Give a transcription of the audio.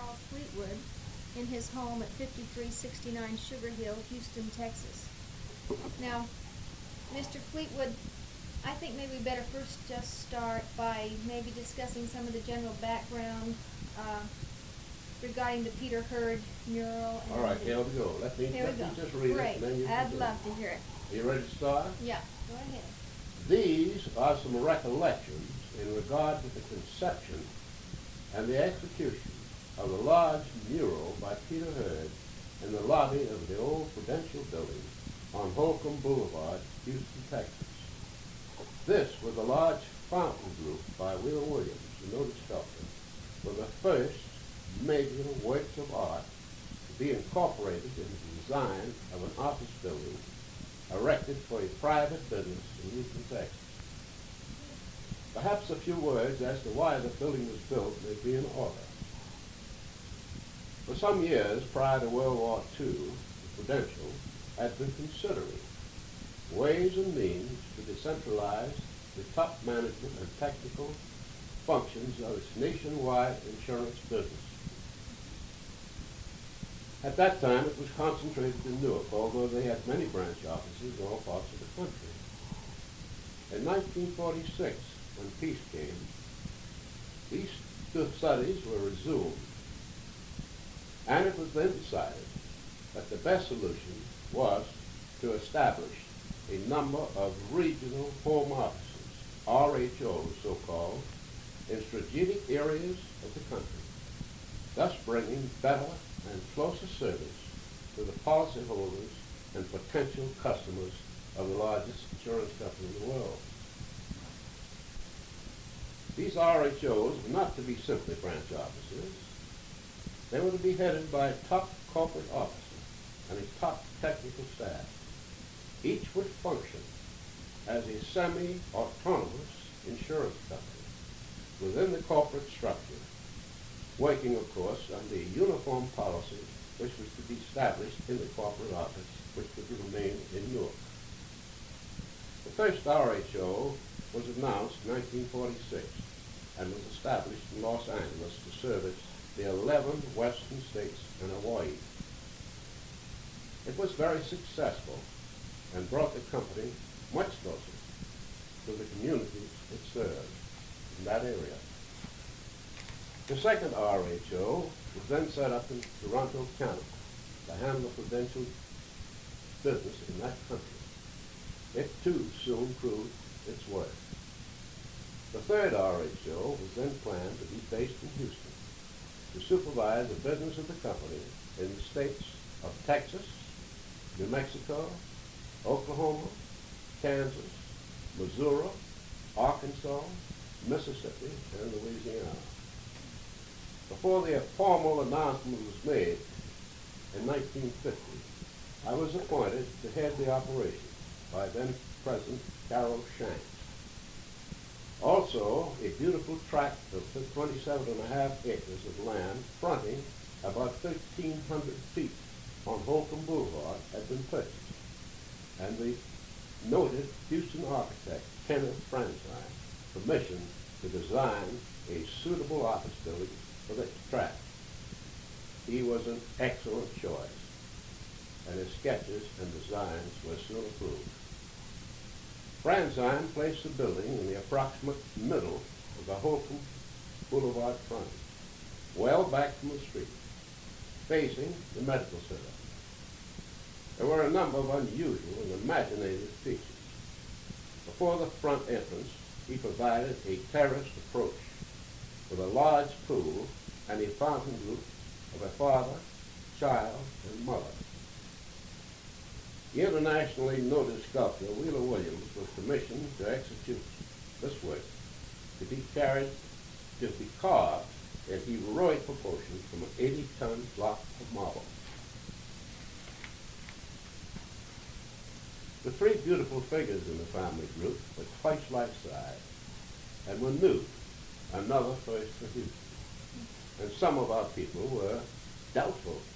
Charles Fleetwood in his home at 5369 Sugar Hill, Houston, Texas. Now, Mr. Fleetwood, I think maybe we better first just start by maybe discussing some of the general background regarding the Peter Hurd mural. And All right, here we go. Let me just read Great. it, and then you I'd can love to hear it. Are you ready to start? Yeah, go ahead. These are some recollections in regard to the conception and the execution of the large mural by Peter Hurd in the lobby of the old Prudential Building on Holcomb Boulevard, Houston, Texas. This was a large fountain group by Wheeler Williams, the noted sculptor, were the first major works of art to be incorporated in the design of an office building erected for a private business in Houston, Texas. Perhaps a few words as to why the building was built may be in order. For some years prior to World War II, the Prudential had been considering ways and means to decentralize the top management and technical functions of its nationwide insurance business. At that time, it was concentrated in Newark, although they had many branch offices in all parts of the country. In 1946, when peace came, these studies were resumed, and it was then decided that the best solution was to establish a number of regional home offices, RHOs so-called, in strategic areas of the country, thus bringing better and closer service to the policyholders and potential customers of the largest insurance company in the world. These RHOs were not to be simply branch offices. They were to be headed by a top corporate officer and a top technical staff. Each would function as a semi-autonomous insurance company within the corporate structure, working, of course, under a uniform policy which was to be established in the corporate office, which would remain in Newark. The first RHO was announced in 1946 and was established in Los Angeles to service the 11 western states and Hawaii. It was very successful and brought the company much closer to the communities it served in that area. The second RHO was then set up in Toronto, Canada to handle Prudential business in that country. It too soon proved its worth. The third RHO was then planned to be based in Houston to supervise the business of the company in the states of Texas, New Mexico, Oklahoma, Kansas, Missouri, Arkansas, Mississippi, and Louisiana. Before the formal announcement was made in 1950, I was appointed to head the operation by then President Carroll Shanks. Also, a beautiful tract of 27.5 acres of land fronting about 1,300 feet on Holcomb Boulevard had been purchased, and the noted Houston architect Kenneth Franzine permission to design a suitable office building for the tract. He was an excellent choice, and his sketches and designs were soon approved. Franzine placed the building in the approximate middle of the Holcomb Boulevard front, well back from the street, facing the medical center. There were a number of unusual and imaginative features. Before the front entrance, he provided a terraced approach with a large pool and a fountain group of a father, child, and mother. The internationally noted sculptor Wheeler Williams was commissioned to execute this work to be carved in heroic proportions from an 80-ton block of marble. The three beautiful figures in the family group were twice life-size and were new, another first for Houston. And some of our people were doubtful